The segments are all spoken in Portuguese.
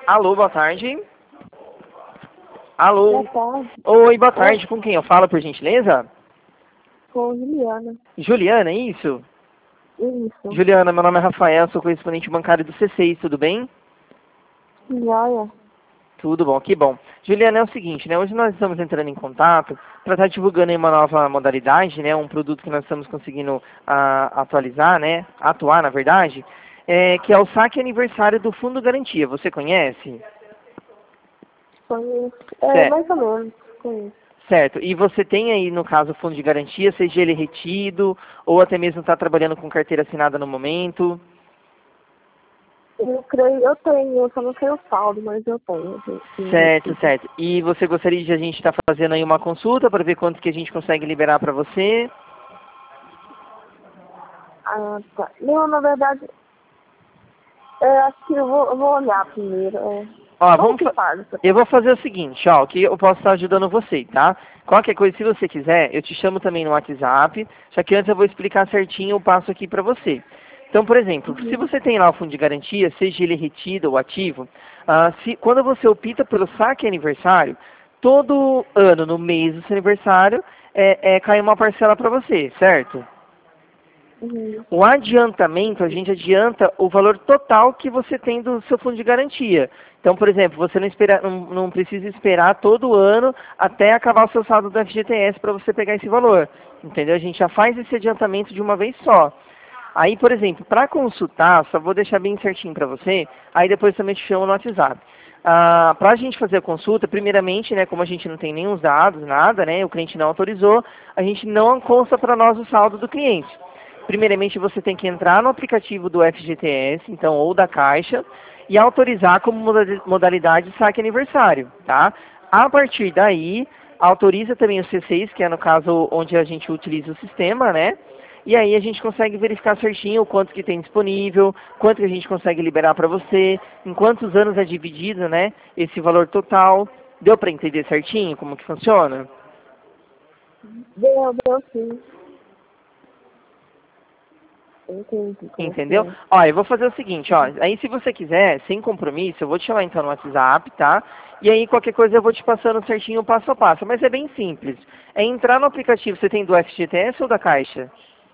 Alô, boa tarde. Alô. Boa tarde. Oi, boa tarde. Com quem eu falo, por gentileza? Com Juliana. Juliana, é isso? Isso. Juliana, meu nome é Rafael, sou correspondente bancário do C6, tudo bem? Joia. Tudo bom, que bom. Juliana, é o seguinte, né? Hoje nós estamos entrando em contato para estar divulgando aí uma nova modalidade, né? Um produto que nós estamos conseguindo atualizar, né? Atuar, na verdade, que é o saque aniversário do Fundo Garantia. Você conhece? Conheço. Certo. Mais ou menos. Conheço. Certo. E você tem aí, no caso, o fundo de garantia, seja ele retido, ou até mesmo está trabalhando com carteira assinada no momento? Eu creio, eu tenho, eu só não sei o saldo, mas eu tenho. Certo, certo. E você gostaria de a gente estar fazendo aí uma consulta para ver quanto que a gente consegue liberar para você? Ah, tá. Não, na verdade, acho que eu vou olhar primeiro. Ó, Como que faz? eu vou fazer o seguinte, ó, que eu posso estar ajudando você, tá? Qualquer coisa, se você quiser, eu te chamo também no WhatsApp, só que antes eu vou explicar certinho o passo aqui para você. Então, por exemplo, se você tem lá o fundo de garantia, seja ele retido ou ativo, quando você opta pelo saque aniversário, todo ano, no mês do seu aniversário, cai uma parcela para você, certo? O adiantamento, a gente adianta o valor total que você tem do seu fundo de garantia. Então, por exemplo, você não precisa esperar todo ano até acabar o seu saldo do FGTS para você pegar esse valor. Entendeu? A gente já faz esse adiantamento de uma vez só. Aí, por exemplo, para consultar, só vou deixar bem certinho para você, aí depois também te chamo no WhatsApp. Para a gente fazer a consulta, primeiramente, né, como a gente não tem nenhum dados, nada, né, o cliente não autorizou, a gente não consta para nós o saldo do cliente. Primeiramente, você tem que entrar no aplicativo do FGTS, então, ou da Caixa, e autorizar como modalidade saque aniversário, tá? A partir daí, autoriza também o C6, que é no caso onde a gente utiliza o sistema, né? E aí a gente consegue verificar certinho o quanto que tem disponível, quanto que a gente consegue liberar para você, em quantos anos é dividido, né, esse valor total. Deu para entender certinho como que funciona? Deu sim. Entendi. Entendeu? Ó, eu vou fazer o seguinte, ó. Aí se você quiser, sem compromisso, eu vou te chamar então no WhatsApp, tá? E aí qualquer coisa eu vou te passando certinho o passo a passo. Mas é bem simples. É entrar no aplicativo, você tem do FGTS ou da Caixa?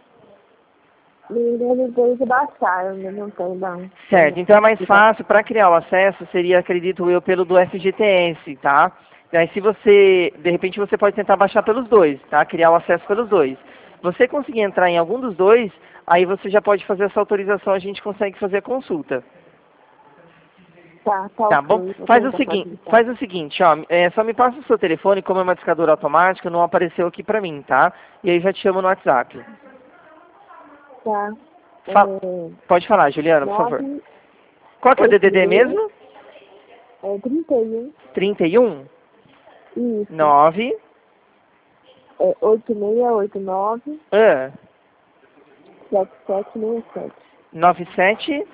Deve de baixar, eu não tenho não. Certo, então é mais fácil, para criar o acesso, seria, acredito eu, pelo do FGTS, tá? E aí se você, de repente você pode tentar baixar pelos dois, tá? Criar o acesso pelos dois. Você conseguir entrar em algum dos dois, aí você já pode fazer essa autorização, a gente consegue fazer a consulta. Tá Tá bom? ok. Faz o seguinte, ó, só me passa o seu telefone, como é uma discadora automática, não apareceu aqui pra mim, tá? E aí já te chamo no WhatsApp. Tá. Pode falar, Juliana, por favor. 9, Qual que é o DDD 86, mesmo? 31. 31? Isso. 9? 8689 Ah, 7767. 97?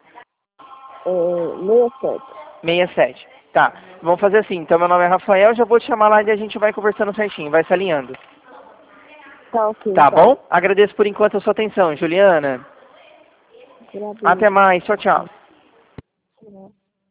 67. 67. Tá, vamos fazer assim. Então, meu nome é Rafael, já vou te chamar lá e a gente vai conversando certinho, vai se alinhando. Tá ok. Tá bom? Agradeço por enquanto a sua atenção, Juliana. Agradeço. Até mais. Tchau, tchau. Tchau.